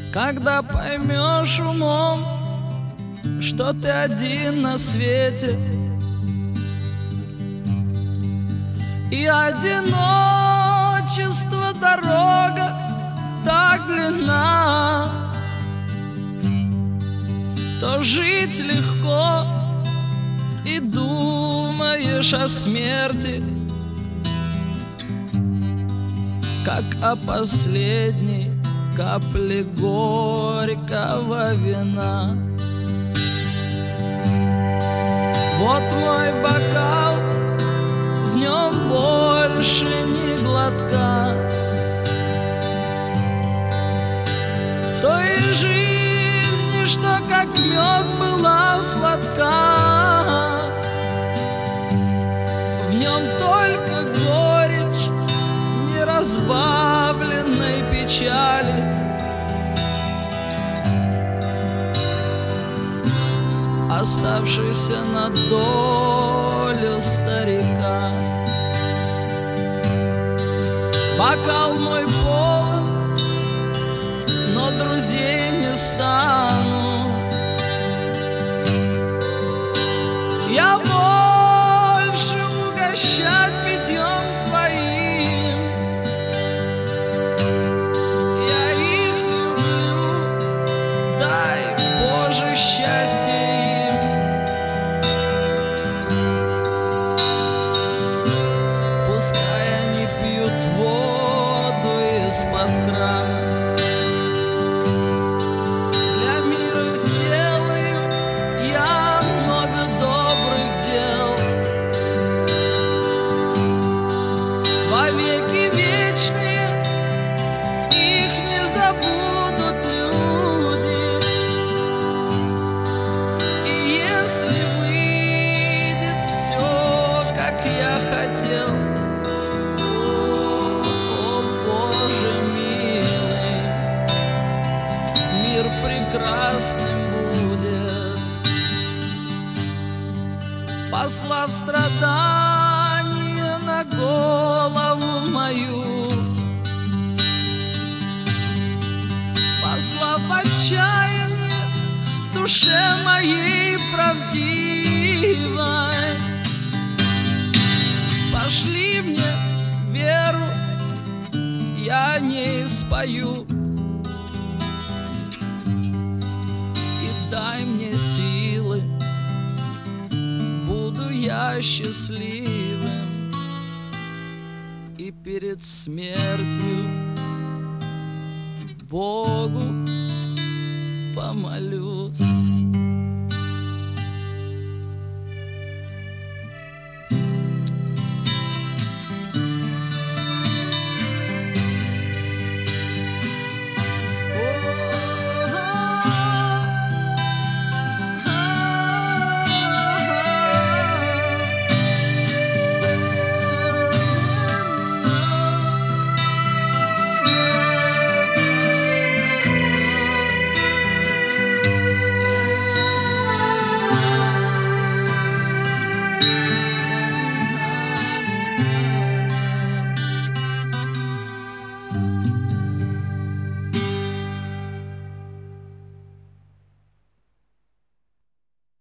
Когда поймешь умом, что ты один на свете, и одиночество дорога так длинна, то жить легко, и думаешь о смерти, как о последней капле горького вина. Вот мой бокал, в нем больше ни глотка той жизни, что как мед была сладка. В нем только горечь неразбавленной печали, оставшийся на долю старика. Бокал мой полон, но друзей не стану. Я больше угощать питьем своим. Я их люблю, дай Боже счастье им. Пускай они пьют воду из-под крана. Для мира сделаю я много добрых дел. Вовеки вечные их не забудут люди. И если выйдет все, как я хотел, о Боже милый, мир прекрасным будет, послав страдания на голову мою, послав отчаяние душе моей правдивой. Пошли мне веру, я не спою, и дай мне силы, буду я счастливым, и перед смертью Богу помолюсь.